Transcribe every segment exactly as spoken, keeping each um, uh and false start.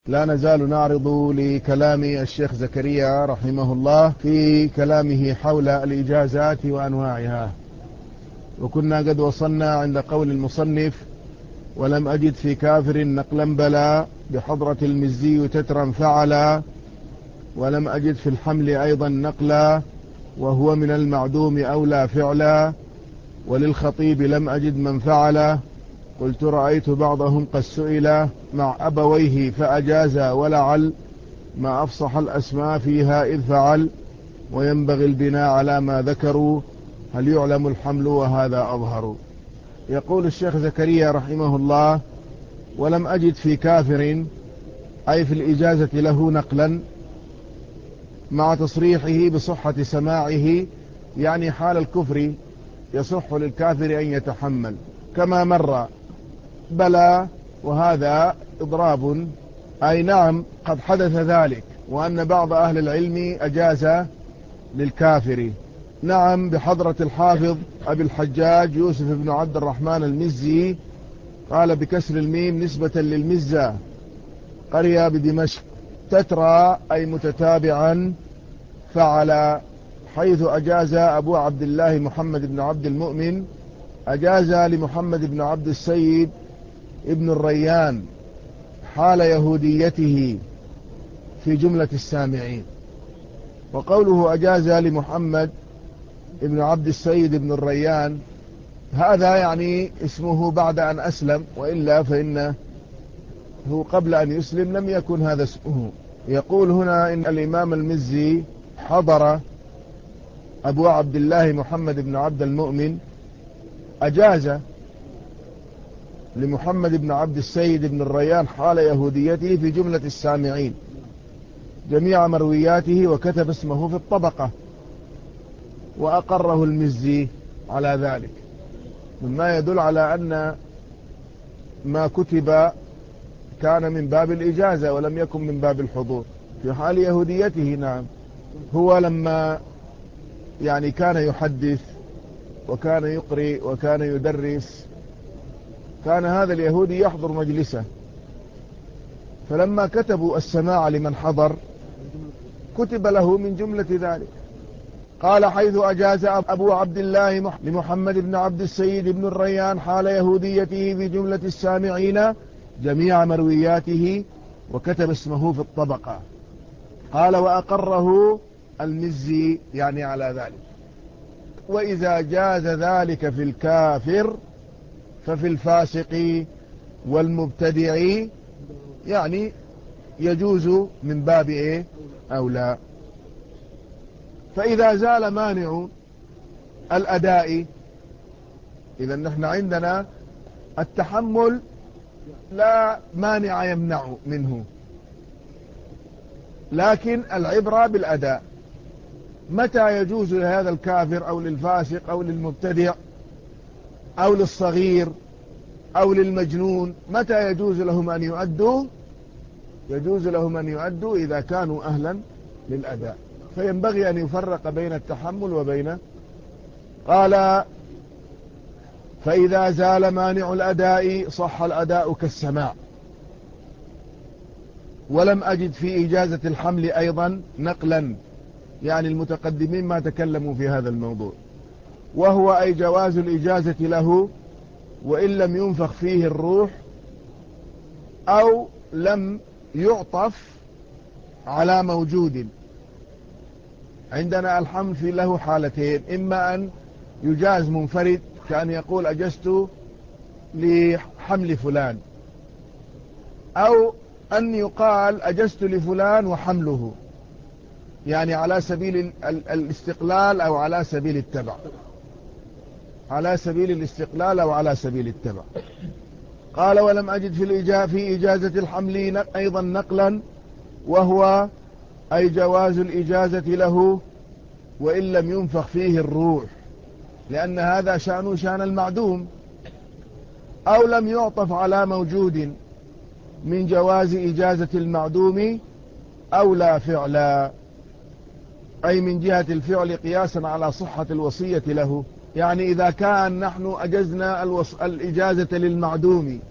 لا نزال نعرض لكلام الشيخ زكريا رحمه الله في كلامه حول الإجازات وأنواعها، وكنا قد وصلنا عند قول المصنف: ولم أجد في كافر نقلا بلا بحضرة المزي تترا فعلا، ولم أجد في الحمل أيضا نقلا وهو من المعدوم أولى فعلا، وللخطيب لم أجد من فعله، قلت رأيت بعضهم قد سئل مع أبويه فأجاز، ولعل ما أفصح الأسماء فيها إذ فعل، وينبغي البناء على ما ذكروا، هل يعلم الحمل وهذا أظهر. يقول الشيخ زكريا رحمه الله: ولم أجد في كافر، أي في الإجازة له نقلا مع تصريحه بصحة سماعه، يعني حال الكفر يصح للكافر أن يتحمل كما مر. بلى وهذا إضراب، أي نعم قد حدث ذلك، وأن بعض أهل العلم أجاز للكافر. نعم، بحضرة الحافظ أبي الحجاج يوسف بن عبد الرحمن المزي، قال بكسر الميم نسبة للمزة، قرية بدمشق، تترى أي متتابعا، فعل، حيث أجاز أبو عبد الله محمد بن عبد المؤمن، أجاز لمحمد بن عبد السيد ابن الريان حال يهوديته في جملة السامعين. وقوله أجاز لمحمد ابن عبد السيد ابن الريان، هذا يعني اسمه بعد أن أسلم، وإلا فإنه قبل أن يسلم لم يكن هذا اسمه. يقول هنا إن الإمام المزي حضر أبو عبد الله محمد بن عبد المؤمن، أجاز لمحمد بن عبد السيد بن الريان حال يهوديته في جملة السامعين جميع مروياته، وكتب اسمه في الطبقة، وأقره المزي على ذلك، مما يدل على أن ما كتب كان من باب الإجازة ولم يكن من باب الحضور في حال يهوديته. نعم، هو لما يعني كان يحدث وكان يقرئ وكان يدرس، كان هذا اليهودي يحضر مجلسه، فلما كتبوا السماع لمن حضر كتب له من جملة ذلك. قال: حيث أجاز أبو عبد الله لمحمد بن عبد السيد بن الريان حال يهوديته في جملة السامعين جميع مروياته، وكتب اسمه في الطبقة. قال: وأقره المزي، يعني على ذلك. وإذا جاز ذلك في الكافر ففي الفاسق والمبتدع يعني يجوز من باب إيه أولى. فإذا زال مانع الأداء، إذا نحن عندنا التحمل لا مانع يمنع منه، لكن العبرة بالأداء. متى يجوز لهذا الكافر أو للفاسق أو للمبتدع أو للصغير أو للمجنون، متى يجوز لهم أن يؤدوا؟ يجوز لهم أن يؤدوا إذا كانوا أهلا للأداء، فينبغي أن يفرق بين التحمل وبين. قال: فإذا زال مانع الأداء صح الأداء كالسماع. ولم أجد في إجازة الحمل أيضا نقلا، يعني المتقدمين ما تكلموا في هذا الموضوع، وهو أي جواز الإجازة له وإن لم ينفخ فيه الروح، أو لم يعطف على موجود. عندنا الحمل في له حالتين: إما أن يجاز منفرد كأن يقول أجزت لحمل فلان، أو أن يقال أجزت لفلان وحمله، يعني على سبيل الاستقلال أو على سبيل التبع، على سبيل الاستقلال أو على سبيل التبع. قال: ولم أجد في الإجازة في إجازة الحمل أيضا نقلا، وهو أي جواز الإجازة له وإن لم ينفخ فيه الروح، لأن هذا شأنه شأن المعدوم. أو لم يعطف على موجود من جواز إجازة المعدوم أو لا فعلا، أي من جهة الفعل قياسا على صحة الوصية له. يعني إذا كان نحن أجزنا الوص... الإجازة للمعدوم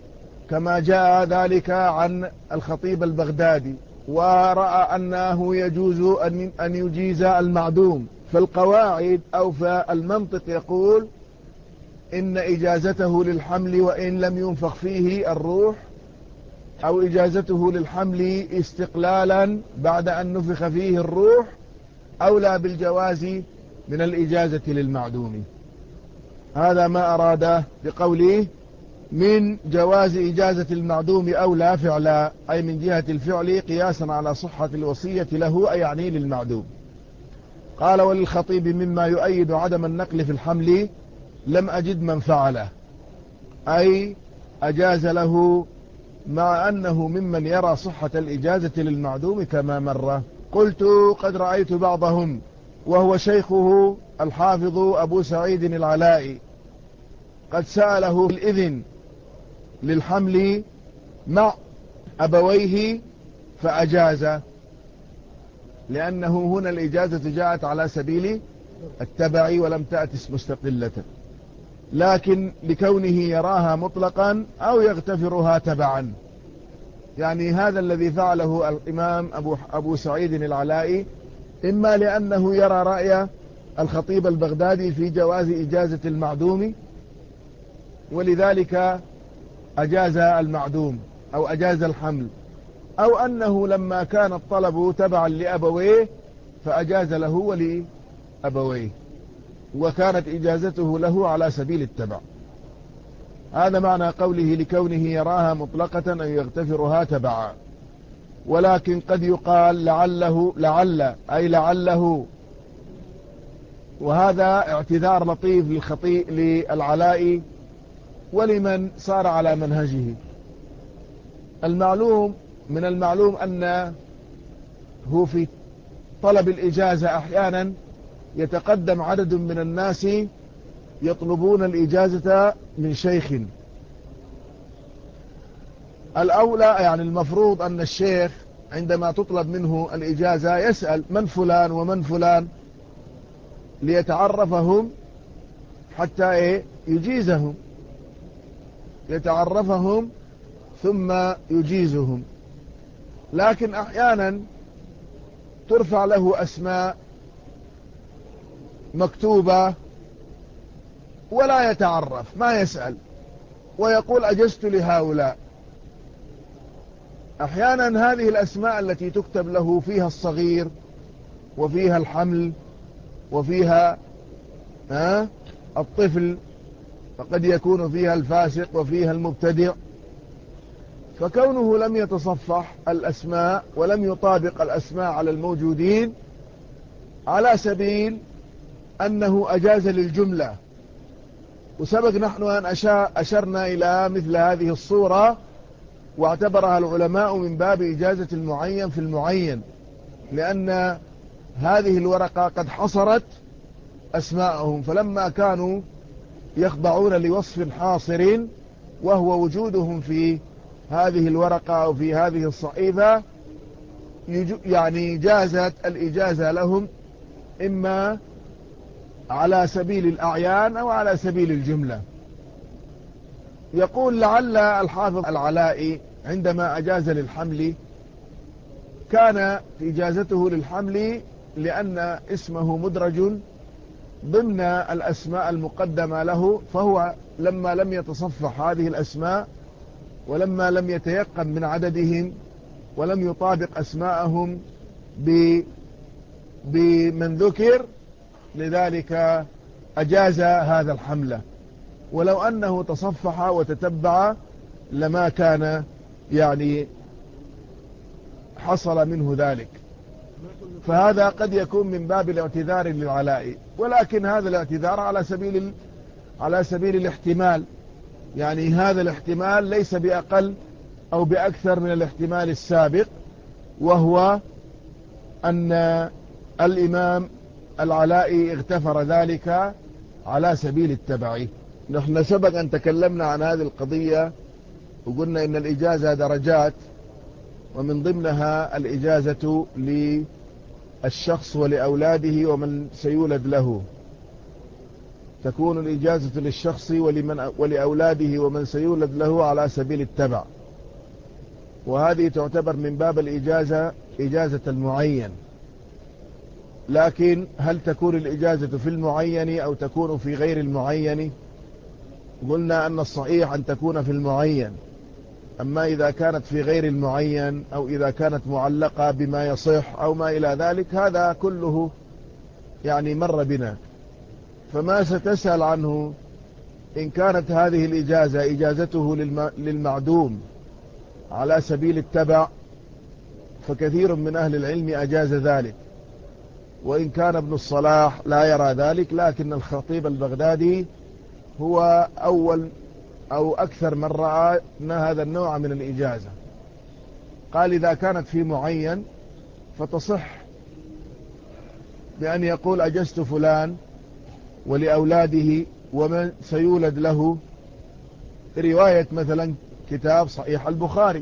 كما جاء ذلك عن الخطيب البغدادي، ورأى أنه يجوز أن يجيز المعدوم. فالقواعد أو فالمنطق يقول إن إجازته للحمل وإن لم ينفخ فيه الروح، أو إجازته للحمل استقلالا بعد أن نفخ فيه الروح، أولى بالجواز من الإجازة للمعدوم. هذا ما أراده بقوله من جواز إجازة المعدوم أولى فعلا، أي من جهة الفعل قياسا على صحة الوصية له، أي يعني للمعدوم. قال وللخطيب مما يؤيد عدم النقل في الحمل لم أجد من فعله، أي أجاز له مع أنه ممن يرى صحة الإجازة للمعدوم كما مر. قلت قد رأيت بعضهم وهو شيخه الحافظ أبو سعيد العلائي قد سأله الإذن للحمل مع أبويه فأجاز، لأنه هنا الإجازة جاءت على سبيل التبع ولم تأتس مستقلة، لكن لكونه يراها مطلقا أو يغتفرها تبعا. يعني هذا الذي فعله الإمام أبو, أبو سعيد العلائي إما لأنه يرى رأي الخطيب البغدادي في جواز إجازة المعدوم ولذلك أجاز المعدوم أو أجاز الحمل، أو أنه لما كان الطلب تبعا لأبويه فأجاز له ولأبويه وكانت إجازته له على سبيل التبع. هذا معنى قوله لكونه يراها مطلقة أن يغتفرها تبعا. ولكن قد يقال لعله لعل أي لعله، وهذا اعتذار لطيف للخطيب للعلائي ولمن صار على منهجه. المعلوم من المعلوم أنه في طلب الإجازة أحيانا يتقدم عدد من الناس يطلبون الإجازة من شيخ. الأولى يعني المفروض أن الشيخ عندما تطلب منه الإجازة يسأل من فلان ومن فلان ليتعرفهم حتى إيه يجيزهم، يتعرفهم ثم يجيزهم. لكن أحيانا ترفع له أسماء مكتوبة ولا يتعرف، ما يسأل ويقول أجزت لهؤلاء. أحيانا هذه الأسماء التي تكتب له فيها الصغير وفيها الحمل وفيها ها الطفل، فقد يكون فيها الفاسق وفيها المبتدع، فكونه لم يتصفح الأسماء ولم يطابق الأسماء على الموجودين على سبيل أنه أجاز للجملة. وسبق نحن أن أشرنا إلى مثل هذه الصورة واعتبرها العلماء من باب إجازة المعين في المعين، لأن هذه الورقة قد حصرت أسماءهم، فلما كانوا يخضعون لوصف حاصر وهو وجودهم في هذه الورقة أو في هذه الصحيفة يعني جازت الإجازة لهم إما على سبيل الأعيان أو على سبيل الجملة. يقول لعل الحافظ العلائي عندما أجاز للحمل كان إجازته للحمل لأن اسمه مدرج ضمن الأسماء المقدمة له، فهو لما لم يتصفح هذه الأسماء ولما لم يتيقن من عددهم ولم يطابق أسماءهم بمن ذكر، لذلك أجاز هذا الحمل. ولو أنه تصفح وتتبع لما كان يعني حصل منه ذلك. فهذا قد يكون من باب الاعتذار للعلائي، ولكن هذا الاعتذار على سبيل على سبيل الاحتمال، يعني هذا الاحتمال ليس بأقل أو بأكثر من الاحتمال السابق، وهو أن الإمام العلائي اغتفر ذلك على سبيل التبع. نحن سبق أن تكلمنا عن هذه القضية وقلنا إن الإجازة درجات، ومن ضمنها الإجازة للشخص ولأولاده ومن سيولد له. تكون الإجازة للشخص ولمن ولأولاده ومن سيولد له على سبيل التبع، وهذه تعتبر من باب الإجازة إجازة المعين. لكن هل تكون الإجازة في المعين أو تكون في غير المعين؟ قلنا أن الصحيح أن تكون في المعين. أما إذا كانت في غير المعين أو إذا كانت معلقة بما يصح أو ما إلى ذلك، هذا كله يعني مر بنا. فما ستسأل عنه إن كانت هذه الإجازة إجازته للمعدوم على سبيل التبع، فكثير من أهل العلم أجاز ذلك، وإن كان ابن الصلاح لا يرى ذلك، لكن الخطيب البغدادي هو أول أو أكثر من رأى أن هذا النوع من الإجازة. قال إذا كانت في معين فتصح بأن يقول أجزت فلان ولأولاده ومن سيولد له رواية مثلا كتاب صحيح البخاري،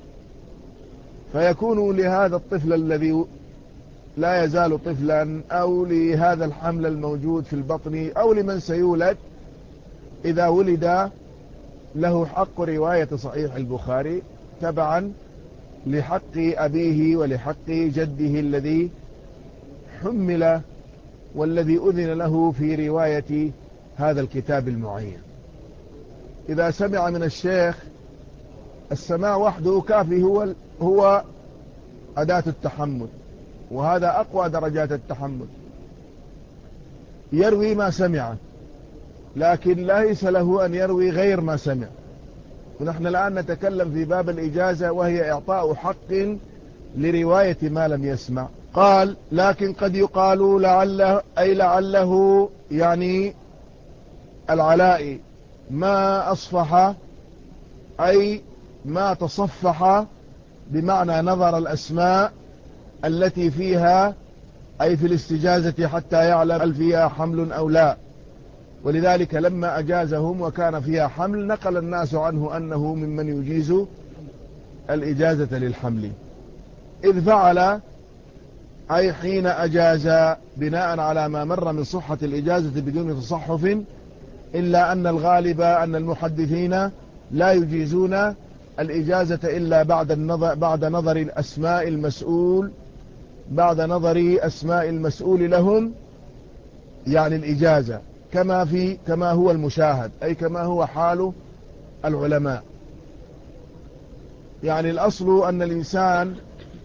فيكون لهذا الطفل الذي لا يزال طفلا أو لهذا الحمل الموجود في البطن أو لمن سيولد إذا ولد له حق رواية صحيح البخاري تبعا لحق أبيه ولحق جده الذي حمل والذي أذن له في رواية هذا الكتاب المعين. إذا سمع من الشيخ السماع وحده كافي، هو هو أداة التحمل، وهذا أقوى درجات التحمل. يروي ما سمع، لكن ليس له أن يروي غير ما سمع. ونحن الآن نتكلم في باب الإجازة، وهي إعطاء حق لرواية ما لم يسمع. قال لكن قد يقال لعله، أي لعله يعني العلاء ما أصفح، أي ما تصفح، بمعنى نظر الأسماء التي فيها، أي في الاستجازة حتى يعلم هل فيها حمل أو لا. ولذلك لما أجازهم وكان فيها حمل نقل الناس عنه أنه ممن يجيز الإجازة للحمل، إذ فعل أي حين أجاز بناء على ما مر من صحة الإجازة بدون تصحف، إلا أن الغالب أن المحدثين لا يجيزون الإجازة إلا بعد النظر بعد نظر الأسماء المسؤول بعد نظر أسماء المسؤول لهم، يعني الإجازة كما في كما هو المشاهد، أي كما هو حال العلماء. يعني الأصل أن الإنسان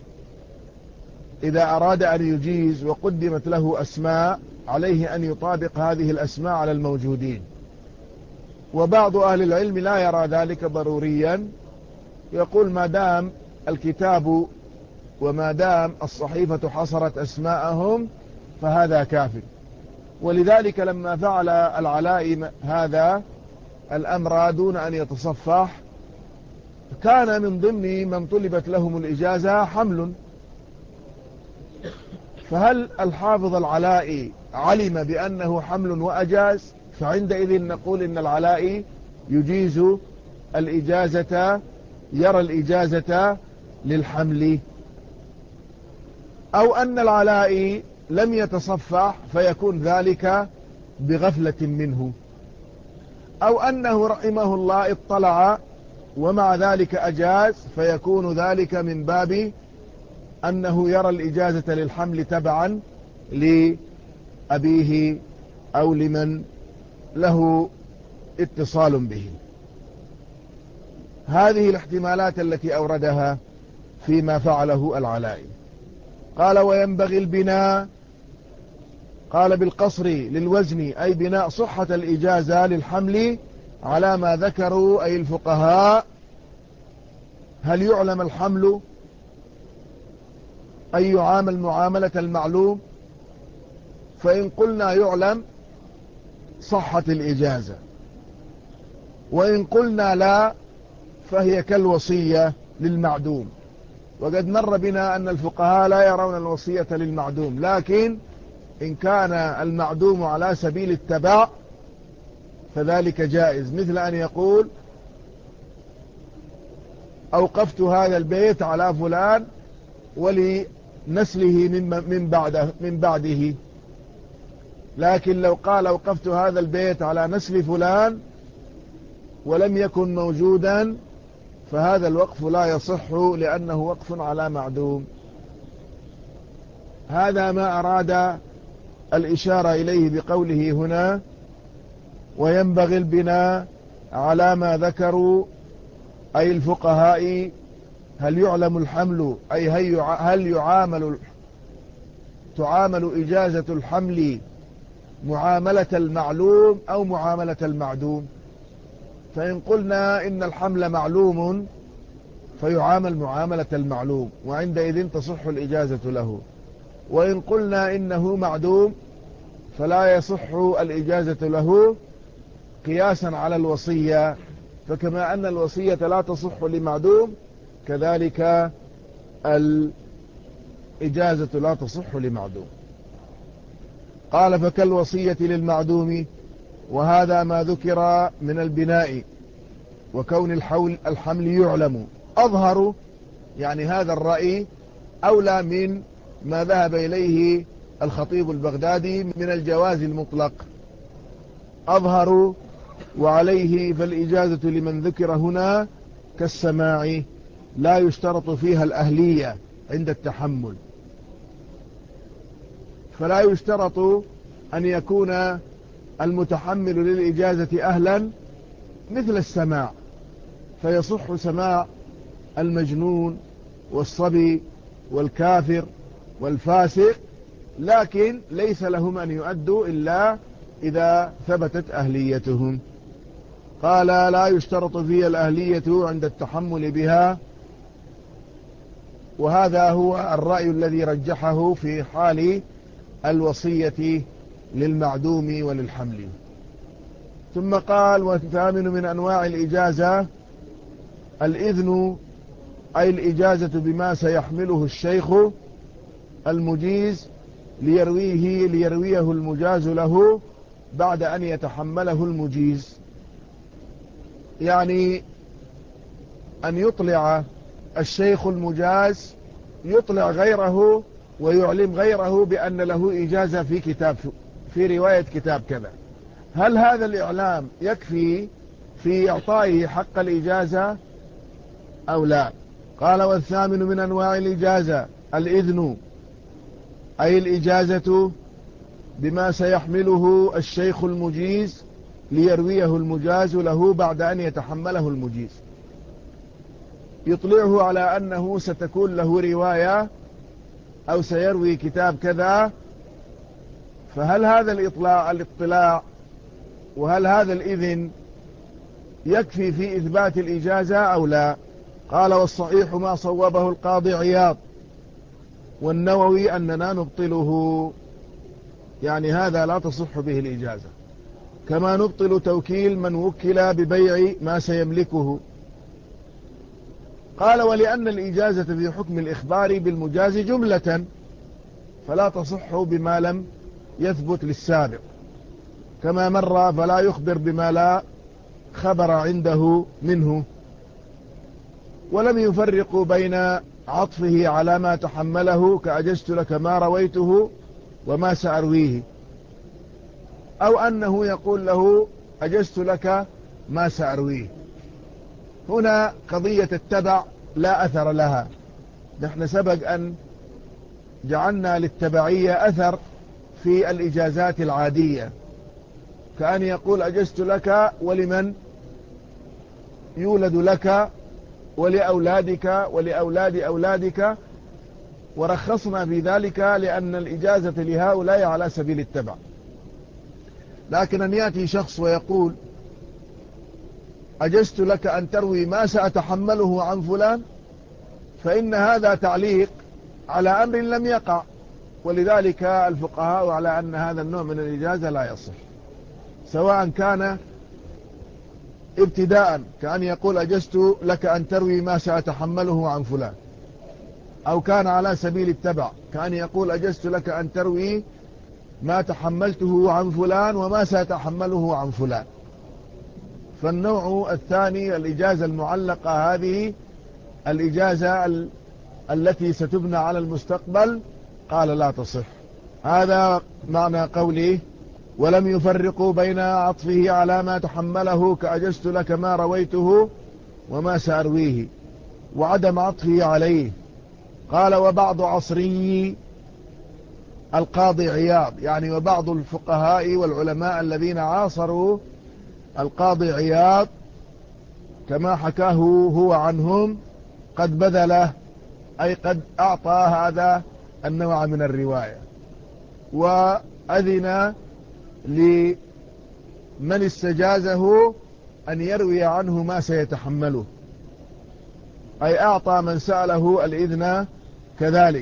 إذا أراد أن يجيز وقدمت له أسماء عليه أن يطابق هذه الأسماء على الموجودين. وبعض أهل العلم لا يرى ذلك ضروريا، يقول ما دام الكتاب وما دام الصحيفة حصرت أسماءهم فهذا كافٍ. ولذلك لما فعل العلاء هذا الأمر دون أن يتصفح، كان من ضمن من طلبت لهم الإجازة حمل. فهل الحافظ العلاء علم بأنه حمل وأجاز؟ فعندئذ نقول إن العلاء يجيز الإجازة، يرى الإجازة للحمل. أو أن العلاء لم يتصفح فيكون ذلك بغفلة منه، أو أنه رحمه الله اطلع ومع ذلك أجاز، فيكون ذلك من باب أنه يرى الإجازة للحمل تبعا لأبيه أو لمن له اتصال به. هذه الاحتمالات التي أوردها فيما فعله العلاء. قال وينبغي البناء، قال بالقصر للوزن، أي بناء صحة الإجازة للحمل على ما ذكروا أي الفقهاء. هل يعلم الحمل أي يعامل معاملة المعلوم؟ فإن قلنا يعلم صحة الإجازة، وإن قلنا لا فهي كالوصية للمعدوم. وقد مر بنا أن الفقهاء لا يرون الوصية للمعدوم، لكن إن كان المعدوم على سبيل التبع فذلك جائز، مثل أن يقول أوقفت هذا البيت على فلان ولنسله من بعده من بعده لكن لو قال وقفت هذا البيت على نسل فلان ولم يكن موجودا فهذا الوقف لا يصح لأنه وقف على معدوم. هذا ما أراد الإشارة إليه بقوله هنا وينبغي البناء على ما ذكروا أي الفقهاء. هل يعلم الحمل أي هل يعامل تعامل إجازة الحمل معاملة المعلوم أو معاملة المعدوم؟ فإن قلنا إن الحمل معلوم فيعامل معاملة المعلوم وعندئذ تصح الإجازة له، وإن قلنا إنه معدوم فلا يصح الإجازة له قياسا على الوصية، فكما أن الوصية لا تصح لمعدوم كذلك الإجازة لا تصح لمعدوم. قال فكالوصية للمعدوم، وهذا ما ذكر من البناء وكون الحول الحمل يعلم أظهر، يعني هذا الرأي أولى من ما ذهب إليه الخطيب البغدادي من الجواز المطلق، أظهر، وعليه فالإجازة لمن ذكر هنا كالسماع لا يشترط فيها الأهلية عند التحمل، فلا يشترط أن يكون المتحمل للإجازة أهلا مثل السماع، فيصح سماع المجنون والصبي والكافر والفاسق، لكن ليس لهم أن يؤدوا إلا إذا ثبتت أهليتهم. قال لا يشترط فيها الأهلية عند التحمل بها، وهذا هو الرأي الذي رجحه في حال الوصية للمعدوم وللحمل. ثم قال والثامن من أنواع الإجازة الإذن، أي الإجازة بما سيحمله الشيخ المجيز ليرويه ليرويه المجاز له بعد أن يتحمله المجيز، يعني أن يطلع الشيخ المجاز يطلع غيره ويعلم غيره بأن له إجازة في كتاب في رواية كتاب كذا. هل هذا الإعلام يكفي في إعطائه حق الإجازة أو لا؟ قال والثامن من أنواع الإجازة الإذن، أي الإجازة بما سيحمله الشيخ المجيز ليرويه المجاز له بعد أن يتحمله المجيز، يطلعه على أنه ستكون له رواية أو سيروي كتاب كذا. فهل هذا الإطلاع الاطلاع وهل هذا الإذن يكفي في إثبات الإجازة أو لا؟ قال والصحيح ما صوبه القاضي عياض والنووي أننا نبطله، يعني هذا لا تصح به الإجازة، كما نبطل توكيل من وكل ببيع ما سيملكه. قال ولأن الإجازة في حكم الإخبار بالمجاز جملة فلا تصح بما لم يثبت للسابق، كما مر فلا يخبر بما لا خبر عنده منه. ولم يفرقوا بين عطفه على ما تحمله كأجزت لك ما رويته وما سأرويه، أو أنه يقول له أجزت لك ما سأرويه. هنا قضية التبع لا أثر لها، نحن سبق أن جعلنا للتبعية أثر في الإجازات العادية، كأن يقول أجزت لك ولمن يولد لك ولأولادك ولأولاد أولادك، ورخصنا في ذلك لأن الإجازة لهؤلاء على سبيل التبع. لكن أن يأتي شخص ويقول أجزت لك أن تروي ما سأتحمله عن فلان، فإن هذا تعليق على أمر لم يقع، ولذلك الفقهاء على أن هذا النوع من الإجازة لا يصح، سواء كان ابتداء كأن يقول أجزت لك أن تروي ما سأتحمله عن فلان، أو كان على سبيل التبع كأن يقول أجزت لك أن تروي ما تحملته عن فلان وما سأتحمله عن فلان. فالنوع الثاني الإجازة المعلقة، هذه الإجازة ال... التي ستبنى على المستقبل، قال لا تصح. هذا معنى قوله ولم يفرقوا بين عطفه على ما تحمله كأجزت لك ما رويته وما سأرويه وعدم عطفه عليه. قال وبعض عصري القاضي عياض، يعني وبعض الفقهاء والعلماء الذين عاصروا القاضي عياض كما حكاه هو عنهم قد بذله، أي قد أعطى هذا النوع من الرواية، وأذن لمن استجازه أن يروي عنه ما سيتحمله، أي أعطى من سأله الإذن كذلك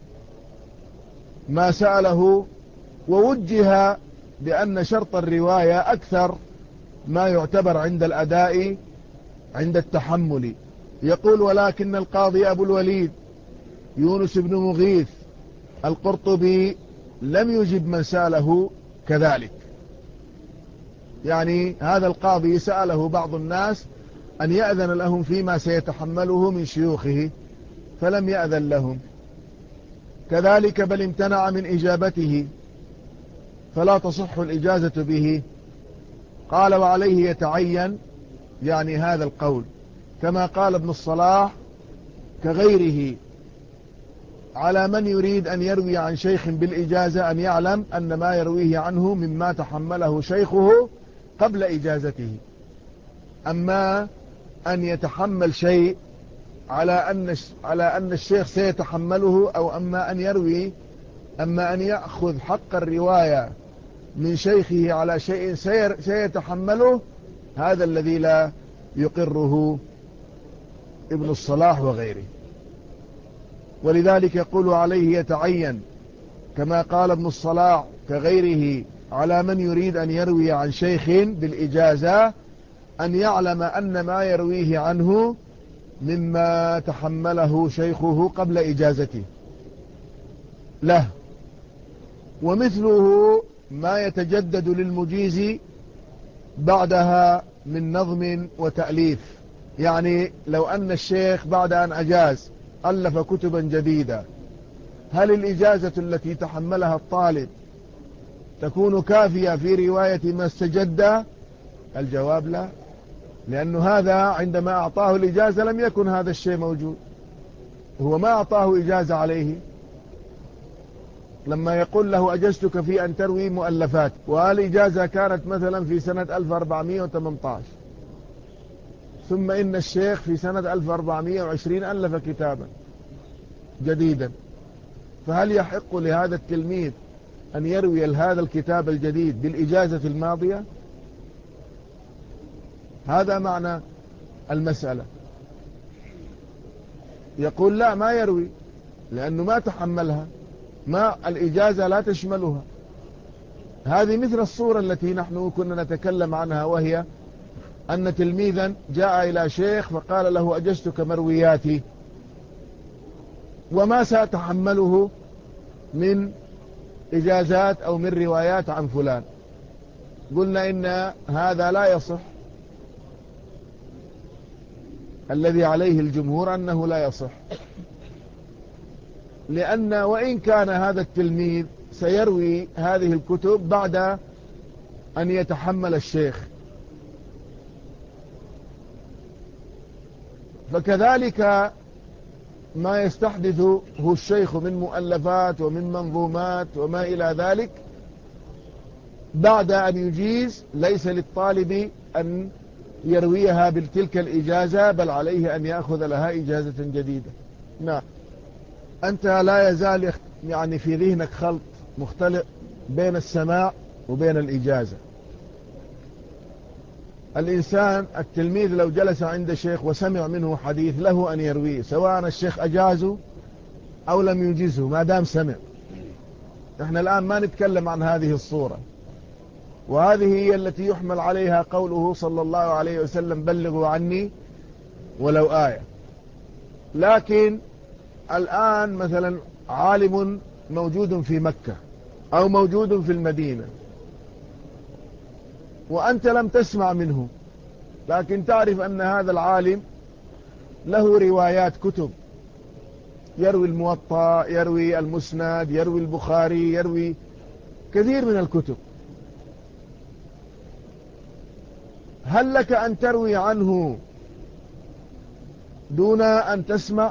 ما سأله، ووجه بأن شرط الرواية أكثر ما يعتبر عند الأداء عند التحمل. يقول ولكن القاضي أبو الوليد يونس بن مغيث القرطبي لم يجب من سأله كذلك، يعني هذا القاضي سأله بعض الناس أن يأذن لهم فيما سيتحمله من شيوخه فلم يأذن لهم كذلك، بل امتنع من إجابته فلا تصح الإجازة به. قال وعليه يتعين، يعني هذا القول كما قال ابن الصلاح كغيره على من يريد أن يروي عن شيخ بالإجازة أن يعلم أن ما يرويه عنه مما تحمله شيخه قبل إجازته. أما أن يتحمل شيء على أن على أن الشيخ سيتحمله، أو أما أن يروي أما أن يأخذ حق الرواية من شيخه على شيء سيتحمله، هذا الذي لا يقره ابن الصلاح وغيره. ولذلك يقول عليه يتعين كما قال ابن الصلاح كغيره على من يريد أن يروي عن شيخ بالإجازة أن يعلم أن ما يرويه عنه مما تحمله شيخه قبل إجازته له. ومثله ما يتجدد للمجيز بعدها من نظم وتأليف، يعني لو أن الشيخ بعد أن أجاز ألف كتبا جديدة، هل الإجازة التي تحملها الطالب تكون كافية في رواية ما استجد؟ الجواب لا، لأن هذا عندما أعطاه الإجازة لم يكن هذا الشيء موجود، هو ما أعطاه إجازة عليه. لما يقول له أجزتك في أن تروي مؤلفات، والإجازة كانت مثلا في سنة ألف وأربعمائة وثمانية عشر، ثم إن الشيخ في سنة ألف وأربعمائة وعشرين ألف كتابا جديدا، فهل يحق لهذا التلميذ أن يروي هذا الكتاب الجديد بالإجازة الماضية؟ هذا معنى المسألة. يقول لا، ما يروي لأنه ما تحملها، ما الإجازة لا تشملها. هذه مثل الصورة التي نحن كنا نتكلم عنها، وهي أن تلميذا جاء إلى شيخ فقال له أجزتك مروياتي وما سأتحمله من إجازات أو من روايات عن فلان. قلنا إن هذا لا يصح، الذي عليه الجمهور أنه لا يصح، لأن وإن كان هذا التلميذ سيروي هذه الكتب بعد أن يتحمل الشيخ، فكذلك ما يستحدثه الشيخ من مؤلفات ومن منظومات وما إلى ذلك بعد أن يجيز، ليس للطالب أن يرويها بتلك الإجازة، بل عليه أن يأخذ لها إجازة جديدة. نعم. أنت لا يزال يعني في ذهنك خلط مختلف بين السماع وبين الإجازة. الإنسان التلميذ لو جلس عند شيخ وسمع منه حديث له أن يرويه، سواء الشيخ أجازه أو لم يجزه ما دام سمع. نحن الآن ما نتكلم عن هذه الصورة، وهذه هي التي يحمل عليها قوله صلى الله عليه وسلم بلغوا عني ولو آية. لكن الآن مثلا عالم موجود في مكة أو موجود في المدينة وأنت لم تسمع منه، لكن تعرف أن هذا العالم له روايات كتب، يروي الموطأ، يروي المسند، يروي البخاري، يروي كثير من الكتب، هل لك أن تروي عنه دون أن تسمع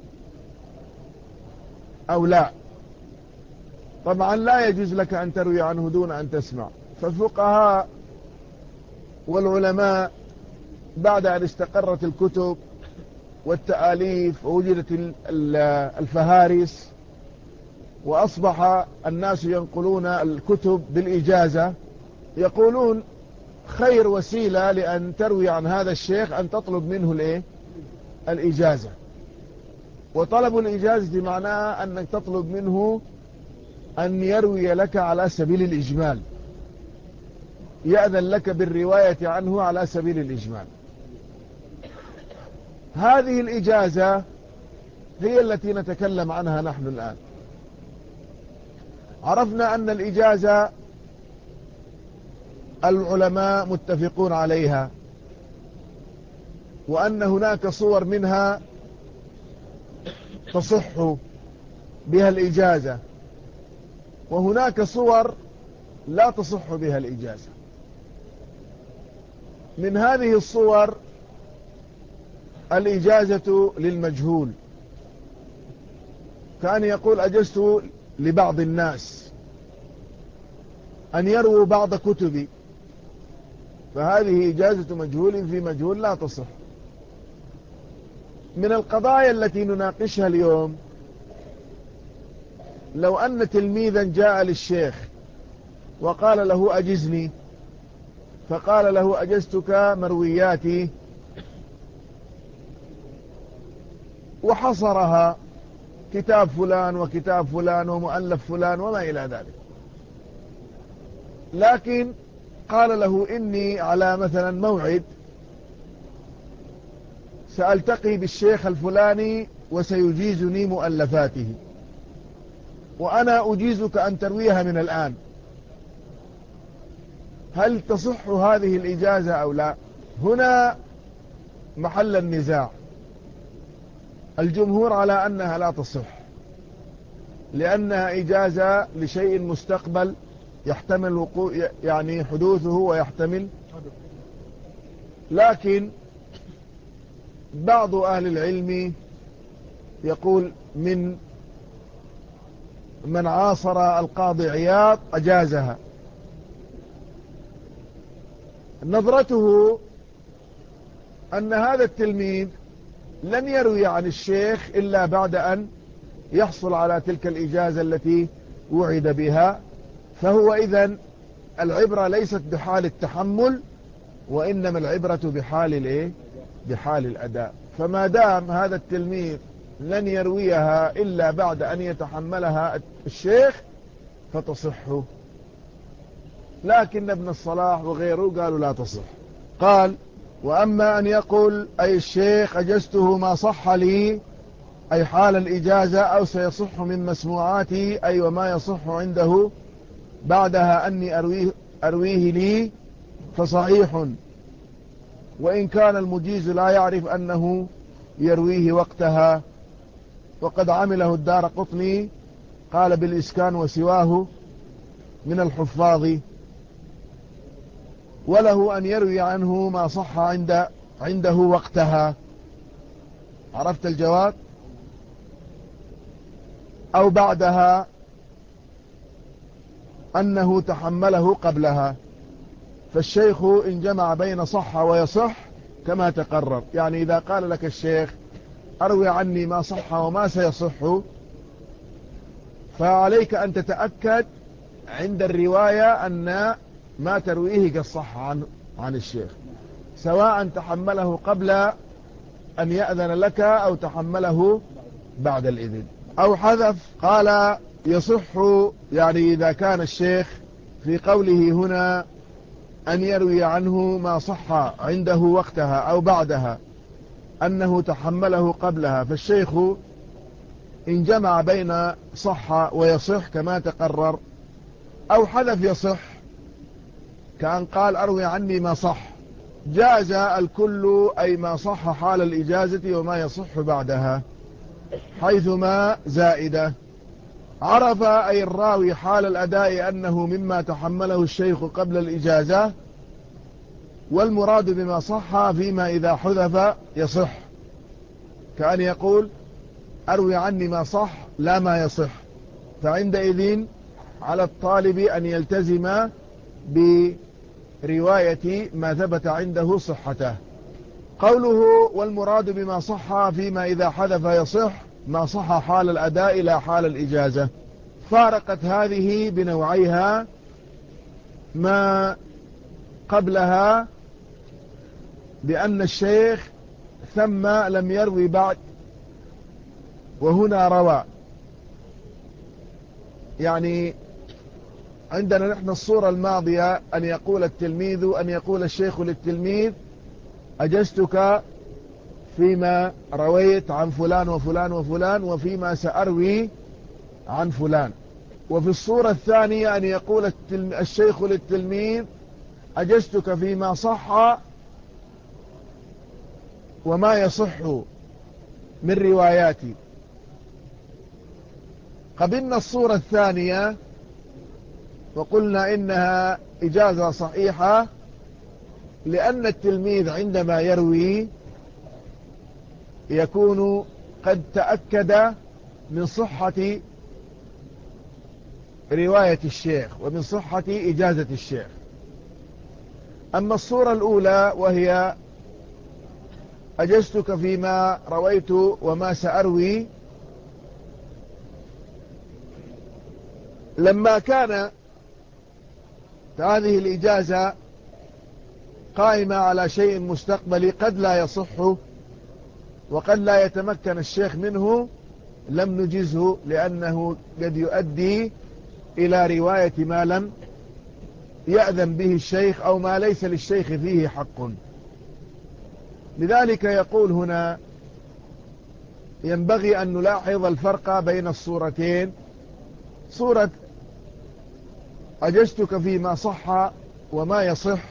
أو لا؟ طبعا لا يجوز لك أن تروي عنه دون أن تسمع. فالفقهاء والعلماء بعد أن استقرت الكتب والتآليف ووجدت الفهارس وأصبح الناس ينقلون الكتب بالإجازة، يقولون خير وسيلة لأن تروي عن هذا الشيخ أن تطلب منه الإيه؟ الإجازة. وطلب الإجازة معناها أنك تطلب منه أن يروي لك على سبيل الإجمال، يأذن لك بالرواية عنه على سبيل الإجمال. هذه الإجازة هي التي نتكلم عنها نحن الآن. عرفنا أن الإجازة العلماء متفقون عليها، وأن هناك صور منها تصح بها الإجازة، وهناك صور لا تصح بها الإجازة. من هذه الصور الإجازة للمجهول، كان يقول أجزت لبعض الناس أن يرووا بعض كتبي، فهذه إجازة مجهول في مجهول لا تصح. من القضايا التي نناقشها اليوم، لو أن تلميذا جاء للشيخ وقال له أجزني، فقال له أجزتك مروياتي وحصرها كتاب فلان وكتاب فلان ومؤلف فلان وما إلى ذلك، لكن قال له إني على مثلا موعد سألتقي بالشيخ الفلاني وسيجيزني مؤلفاته، وأنا أجيزك أن ترويها من الآن، هل تصح هذه الإجازة أو لا؟ هنا محل النزاع. الجمهور على أنها لا تصح، لأنها إجازة لشيء مستقبل يحتمل وقوع يعني حدوثه ويحتمل، لكن بعض أهل العلم يقول من من عاصر القاضي عياض أجازها. نظرته أن هذا التلميذ لن يروي عن الشيخ إلا بعد أن يحصل على تلك الإجازة التي وعد بها، فهو إذن العبرة ليست بحال التحمل، وإنما العبرة بحال الإيه؟ بحال الأداء. فما دام هذا التلميذ لن يرويها إلا بعد أن يتحملها الشيخ فتصح، لكن ابن الصلاح وغيره قالوا لا تصح. قال: وأما أن يقول أي الشيخ أجزته ما صح لي، أي حال الإجازة، أو سيصح من مسموعاتي، أي وما يصح عنده بعدها أني أرويه, أرويه لي، فصحيح، وإن كان المجيز لا يعرف أنه يرويه وقتها، وقد عمله الدارقطني قال بالإسكان وسواه من الحفاظ، وله أن يروي عنه ما صح عند عنده وقتها. عرفت الجواب؟ أو بعدها أنه تحمله قبلها. فالشيخ إن جمع بين صح ويصح كما تقرر، يعني إذا قال لك الشيخ أروي عني ما صح وما سيصح، فعليك أن تتأكد عند الرواية أن ما ترويه قد صح عن, عن الشيخ، سواء تحمله قبل أن يأذن لك أو تحمله بعد الإذن. أو حذف، قال يصح، يعني إذا كان الشيخ في قوله هنا أن يروي عنه ما صح عنده وقتها أو بعدها أنه تحمله قبلها، فالشيخ إن جمع بين صح ويصح كما تقرر، أو حذف يصح كأن قال أروي عني ما صح، جاز الكل، أي ما صح حال الإجازة وما يصح بعدها، حيثما زائدة. عرف أي الراوي حال الأداء أنه مما تحمله الشيخ قبل الإجازة، والمراد بما صح فيما إذا حذف يصح، كأن يقول أروي عني ما صح لا ما يصح، فعندئذ على الطالب أن يلتزم برواية ما ثبت عنده صحته. قوله والمراد بما صح فيما إذا حذف يصح ما صح حال الأداء لا حال الإجازة. فارقت هذه بنوعيها ما قبلها بأن الشيخ ثم لم يروي بعد وهنا روى. يعني عندنا نحن الصورة الماضية أن يقول التلميذ أن يقول الشيخ للتلميذ أجزتك فيما رويت عن فلان وفلان وفلان وفيما سأروي عن فلان. وفي الصورة الثانية أن يقول الشيخ للتلميذ أجزتك فيما صح وما يصح من رواياتي. قبلنا الصورة الثانية وقلنا إنها إجازة صحيحة، لأن التلميذ عندما يروي يكون قد تأكد من صحة رواية الشيخ ومن صحة إجازة الشيخ. أما الصورة الأولى وهي أجزتك فيما رويت وما سأروي، لما كان هذه الإجازة قائمة على شيء مستقبلي قد لا يصح وقد لا يتمكن الشيخ منه لم نجزه، لأنه قد يؤدي إلى رواية ما لم يأذن به الشيخ أو ما ليس للشيخ فيه حق. لذلك يقول هنا ينبغي أن نلاحظ الفرق بين الصورتين. صورة أجزتك فيما صح وما يصح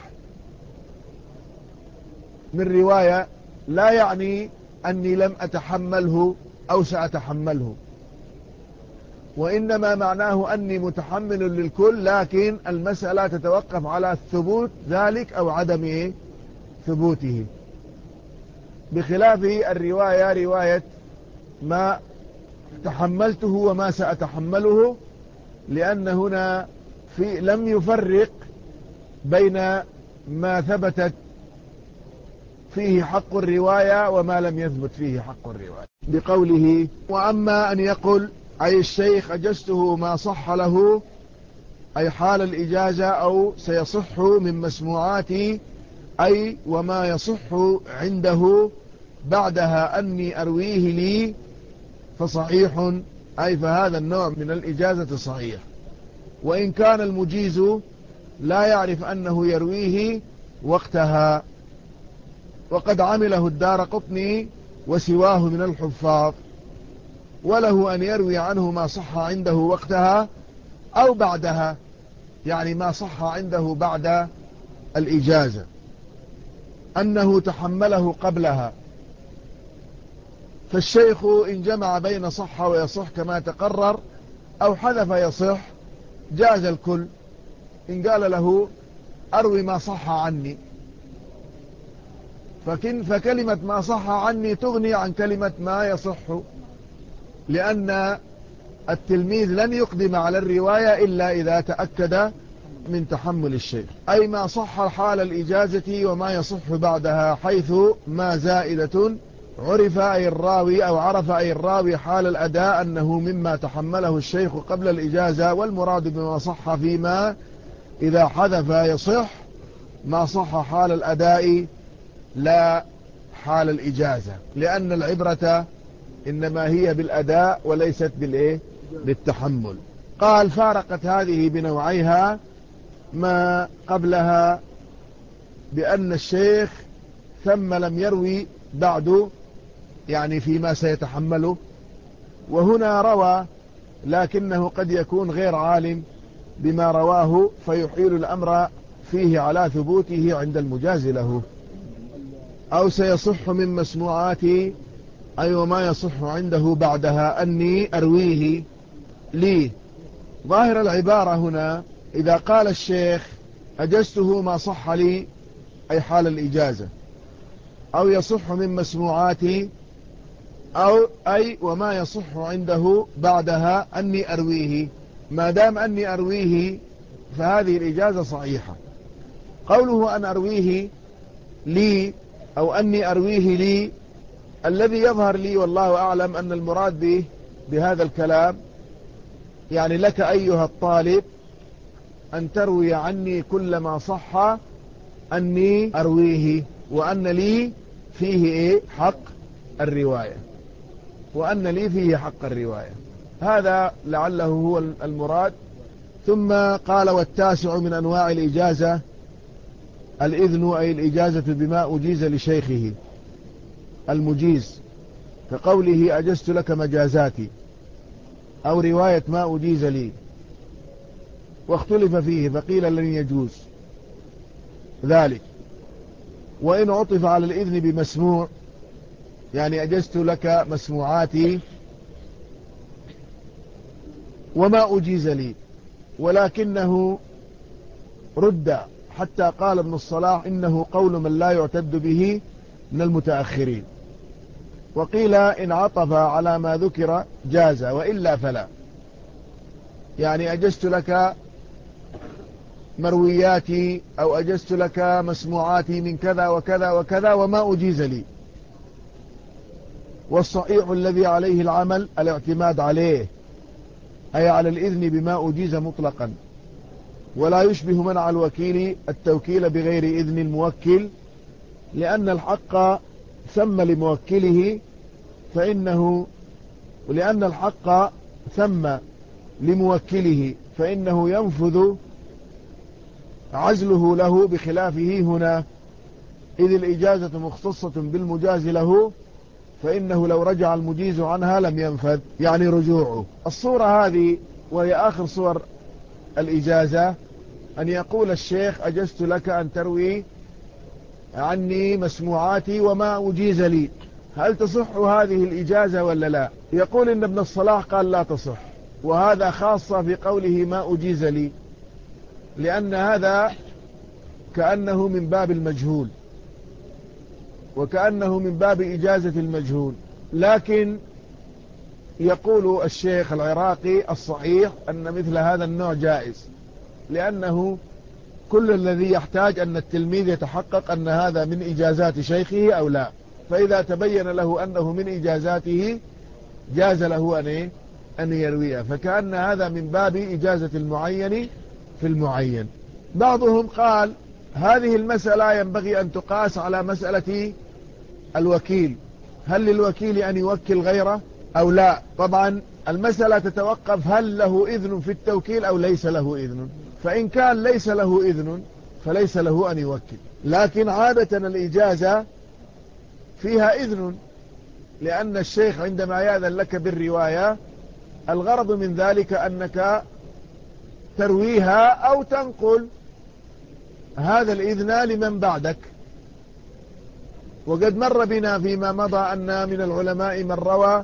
من رواية لا يعني أني لم أتحمله أو سأتحمله، وإنما معناه أني متحمل للكل، لكن المسألة تتوقف على ثبوت ذلك أو عدم ثبوته، بخلاف الرواية رواية ما تحملته وما سأتحمله، لأن هنا في لم يفرق بين ما ثبتت فيه حق الرواية وما لم يثبت فيه حق الرواية بقوله وأما أن يقول أي الشيخ أجزته ما صح له أي حال الإجازة أو سيصح من مسموعاتي، أي وما يصح عنده بعدها أني أرويه لي فصحيح، أي فهذا النوع من الإجازة صحيح، وإن كان المجيز لا يعرف أنه يرويه وقتها. وقد عمله الدارقطني وسواه من الحفاظ، وله أن يروي عنه ما صح عنده وقتها أو بعدها، يعني ما صح عنده بعد الإجازة أنه تحمله قبلها. فالشيخ إن جمع بين صح ويصح كما تقرر أو حذف يصح جاز الكل. إن قال له أروي ما صح عني، فكن فكلمة ما صح عني تغني عن كلمة ما يصح، لأن التلميذ لن يقدم على الرواية إلا إذا تأكد من تحمل الشيخ، أي ما صح حال الإجازة وما يصح بعدها، حيث ما زائدة عرف أي الراوي أو عرف أي الراوي حال الأداء أنه مما تحمله الشيخ قبل الإجازة. والمراد بما صح فيما إذا حذف يصح ما صح حال الأداء لا حال الإجازة، لأن العبرة إنما هي بالأداء وليست بالإيه؟ بالتحمل. قال فارقت هذه بنوعيها ما قبلها بأن الشيخ ثم لم يروي بعد، يعني فيما سيتحمله، وهنا روى لكنه قد يكون غير عالم بما رواه فيحيل الأمر فيه على ثبوته عند المجاز له. أو سيصح من مسموعاتي أي وما يصح عنده بعدها أني أرويه لي. ظاهر العبارة هنا إذا قال الشيخ أجزته ما صح لي أي حال الإجازة، أو يصح من مسموعاتي، أو أي وما يصح عنده بعدها أني أرويه. ما دام أني أرويه فهذه الإجازة صحيحة. قوله أن أرويه لي أو أني أرويه لي، الذي يظهر لي والله أعلم أن المراد به بهذا الكلام يعني لك أيها الطالب أن تروي عني كل ما صح أني أرويه، وأن لي فيه إيه؟ حق الرواية، وأن لي فيه حق الرواية. هذا لعله هو المراد. ثم قال: والتاسع من أنواع الإجازة الإذن، أي الإجازة بما أجيز لشيخه المجيز، كقوله: أجزت لك مجازاتي، أو رواية ما أجيز لي. واختلف فيه فقيل لن يجوز ذلك. وإن عطف على الإذن بمسموع، يعني أجزت لك مسموعاتي وما أجيز لي، ولكنه رد حتى قال ابن الصلاح: إنه قول من لا يعتد به من المتأخرين. وقيل إن عطف على ما ذكر جاز، وإلا فلا. يعني أجزت لك مروياتي، أو أجزت لك مسموعاتي من كذا وكذا وكذا وما أجيز لي. والصحيح الذي عليه العمل الاعتماد عليه، أي على الإذن بما أجيز مطلقا، ولا يشبه منع الوكيل التوكيل بغير إذن الموكل، لأن الحق ثم لموكله فإنه ولأن الحق ثم لموكله فإنه ينفذ عزله له، بخلافه هنا، إذ الإجازة مختصة بالمجاز له، فإنه لو رجع المجيز عنها لم ينفذ، يعني رجوعه. الصورة هذه وهي آخر صور الإجازة، أن يقول الشيخ: أجزت لك أن تروي عني مسموعاتي وما أجيز لي. هل تصح هذه الإجازة ولا لا؟ يقول إن ابن الصلاح قال لا تصح، وهذا خاصة في قوله ما أجيز لي، لأن هذا كأنه من باب المجهول، وكأنه من باب إجازة المجهول. لكن يقول الشيخ العراقي: الصحيح أن مثل هذا النوع جائز، لأنه كل الذي يحتاج أن التلميذ يتحقق أن هذا من إجازات شيخه أو لا، فإذا تبين له أنه من إجازاته جاز له أن, إيه؟ أن يرويه، فكأن هذا من باب إجازة المعين في المعين. بعضهم قال: هذه المسألة ينبغي أن تقاس على مسألة الوكيل، هل للوكيل أن يوكل غيره أو لا؟ طبعا المسألة تتوقف هل له إذن في التوكيل أو ليس له إذن، فإن كان ليس له إذن فليس له أن يوكل. لكن عادة الإجازة فيها إذن، لأن الشيخ عندما يأذن لك بالرواية الغرض من ذلك أنك ترويها أو تنقل هذا الإذن لمن بعدك. وقد مر بنا فيما مضى أن من العلماء من روى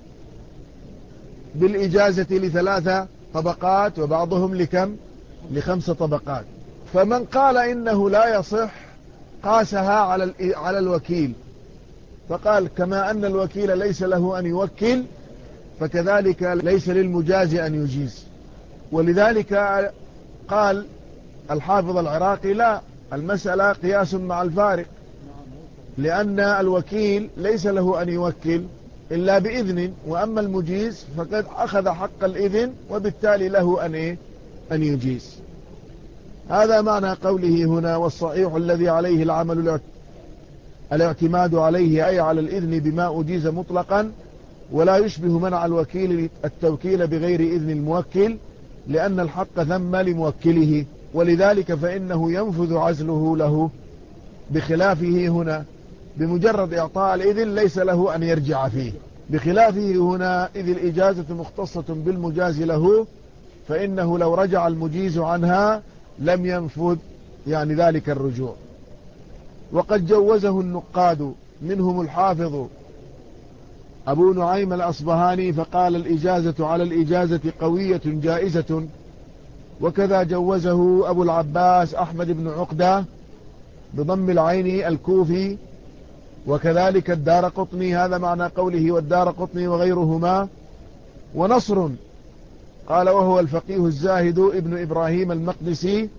بالإجازة لثلاثة طبقات، وبعضهم لكم؟ لخمس طبقات. فمن قال إنه لا يصح قاسها على على الوكيل، فقال: كما أن الوكيل ليس له أن يوكل فكذلك ليس للمجاز أن يجيز. ولذلك قال الحافظ العراقي: لا، المسألة قياس مع الفارق، لأن الوكيل ليس له أن يوكل إلا بإذن، وأما المجيز فقد أخذ حق الإذن وبالتالي له أن, إيه؟ أن يجيز. هذا معنى قوله هنا: والصحيح الذي عليه العمل الاعتماد عليه، أي على الإذن بما أجيز مطلقا، ولا يشبه منع الوكيل التوكيل بغير إذن الموكل، لأن الحق ثم لموكله، ولذلك فإنه ينفذ عزله له، بخلافه هنا بمجرد إعطاء الإذن ليس له أن يرجع فيه. بخلافه هنا إذ الإجازة مختصة بالمجاز له، فإنه لو رجع المجيز عنها لم ينفذ، يعني ذلك الرجوع. وقد جوزه النقاد، منهم الحافظ أبو نعيم الأصبهاني، فقال: الإجازة على الإجازة قوية جائزة. وكذا جوزه أبو العباس أحمد بن عقدة، بضم العين الكوفي، وكذلك الدارقطني، هذا معنى قوله والدارقطني وغيرهما. ونصر قال وهو الفقيه الزاهد ابن إبراهيم المقدسي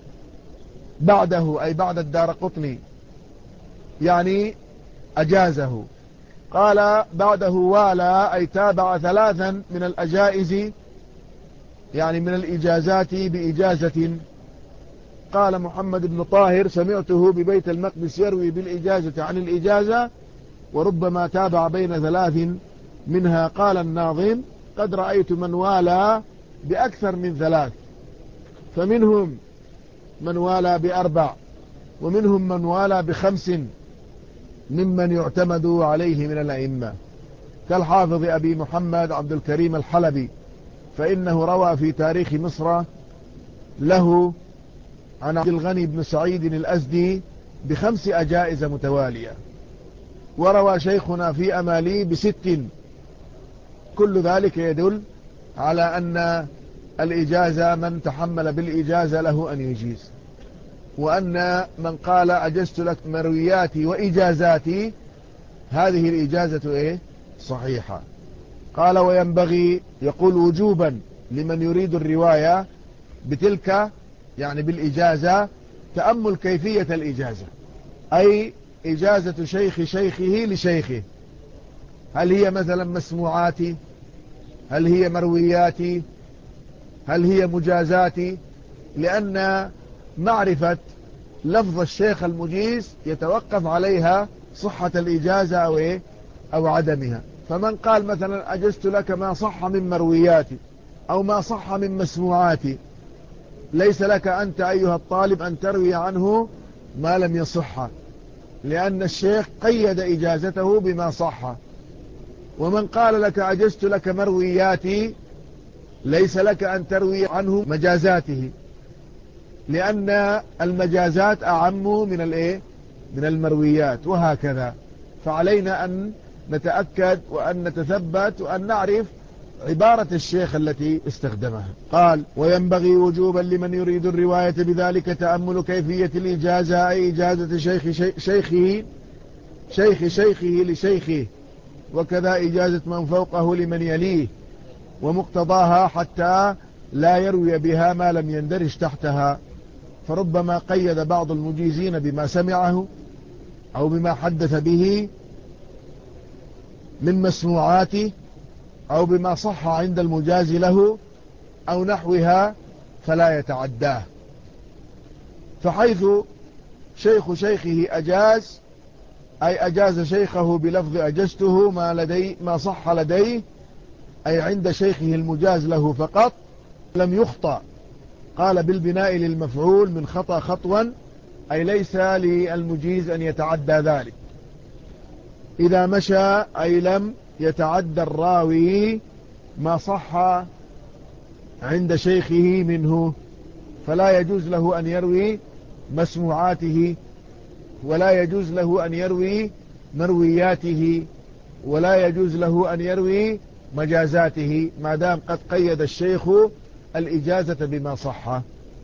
بعده، أي بعد الدارقطني، يعني أجازه. قال بعده والى، أي تابع ثلاثا من الأجائز، يعني من الإجازات بإجازة. قال محمد بن طاهر سمعته ببيت المقدس يروي بالإجازة عن الإجازة، وربما تابع بين ثلاث منها. قال الناظم قد رأيت من والى بأكثر من ثلاث، فمنهم من والى بأربع، ومنهم من والى بخمس ممن يعتمد عليه من الأئمة، كالحافظ أبي محمد عبد الكريم الحلبي، فإنه روى في تاريخ مصر له عن عبد الغني بن سعيد الأزدي بخمس أجائز متوالية، وروى شيخنا في أمالي بست. كل ذلك يدل على أن الإجازة من تحمل بالإجازة له أن يجيز، وأن من قال أجزت لك مروياتي وإجازاتي هذه الإجازة إيه؟ صحيحة. قال وينبغي، يقول وجوبا لمن يريد الرواية بتلك، يعني بالإجازة، تأمل كيفية الإجازة، أي إجازة شيخ شيخه لشيخه، هل هي مثلا مسموعاتي، هل هي مروياتي، هل هي مجازاتي؟ لأن معرفة لفظ الشيخ المجيز يتوقف عليها صحة الإجازة أو, إيه؟ أو عدمها. فمن قال مثلا أجزت لك ما صح من مروياتي أو ما صح من مسموعاتي، ليس لك أنت أيها الطالب أن تروي عنه ما لم يصح، لأن الشيخ قيد إجازته بما صح. ومن قال لك أجزت لك مروياتي، ليس لك أن تروي عنه مجازاته، لأن المجازات أعم من الإيه؟ من المرويات، وهكذا. فعلينا أن نتأكد وأن نتثبت وأن نعرف عبارة الشيخ التي استخدمها. قال وينبغي وجوبا لمن يريد الرواية بذلك تأمل كيفية الإجازة، أي إجازة شيخ شيخه شيخ شيخه لشيخه، وكذا إجازة من فوقه لمن يليه، ومقتضاها حتى لا يروي بها ما لم يندرج تحتها. فربما قيد بعض المجيزين بما سمعه أو بما حدث به من مسموعاته أو بما صح عند المجاز له أو نحوها، فلا يتعداه. فحيث شيخ شيخه أجاز، أي أجاز شيخه بلفظ أجزته ما, لدي ما صح لديه، أي عند شيخه المجاز له فقط، لم يخطأ. قال بالبناء للمفعول من خطأ خطوا، أي ليس للمجيز أن يتعدى ذلك. إذا مشى، أي لم يتعدى الراوي ما صح عند شيخه منه، فلا يجوز له أن يروي مسموعاته، ولا يجوز له أن يروي مروياته، ولا يجوز له أن يروي مجازاته، ما دام قد قيد الشيخ الإجازة بما صح،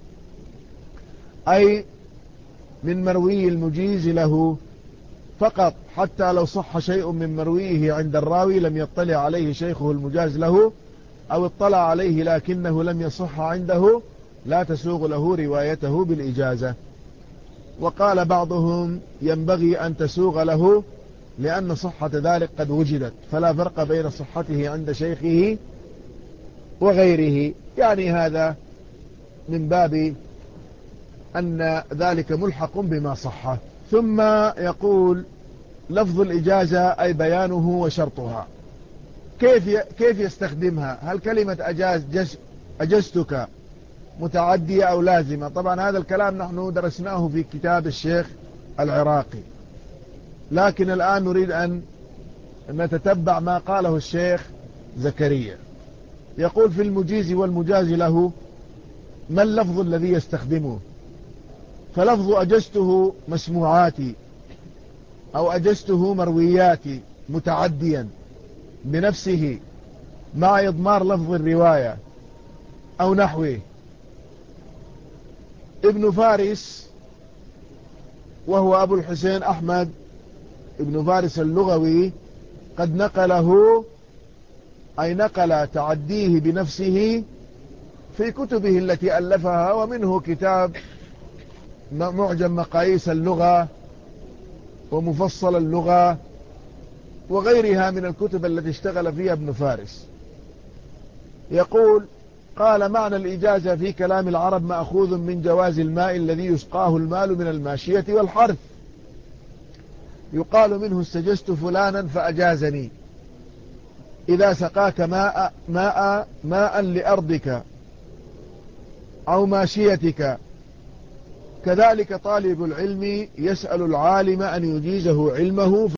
أي من مروي المجيز له فقط. حتى لو صح شيء من مرويه عند الراوي لم يطلع عليه شيخه المجاز له، أو اطلع عليه لكنه لم يصح عنده، لا تسوغ له روايته بالإجازة. وقال بعضهم ينبغي أن تسوغ له، لأن صحة ذلك قد وجدت، فلا فرق بين صحته عند شيخه وغيره، يعني هذا من باب أن ذلك ملحق بما صح. ثم يقول لفظ الإجازة أي بيانه وشرطها. كيف كيف يستخدمها؟ هل كلمة أجاز جز أجزتك متعدية أو لازمة؟ طبعا هذا الكلام نحن درسناه في كتاب الشيخ العراقي، لكن الآن نريد أن نتتبع ما قاله الشيخ زكريا. يقول في المجيز والمجاز له ما اللفظ الذي يستخدمه؟ فلفظ أجزته مسموعاتي أو أجزته مروياتي متعديا بنفسه مع إضمار لفظ الرواية أو نحوه. ابن فارس وهو أبو الحسين أحمد ابن فارس اللغوي، قد نقله أي نقل تعديه بنفسه في كتبه التي ألفها، ومنه كتاب معجم مقاييس اللغة ومفصل اللغة وغيرها من الكتب التي اشتغل فيها ابن فارس. يقول: قال: معنى الإجازة في كلام العرب مأخوذ من جواز الماء الذي يسقاه المال من الماشية والحرث، يقال منه: استجزت فلانا فأجازني، إذا سقاك ماء ماء ماء لأرضك أو ماشيتك. كذلك طالب العلم يسأل العالم أن يجيزه علمه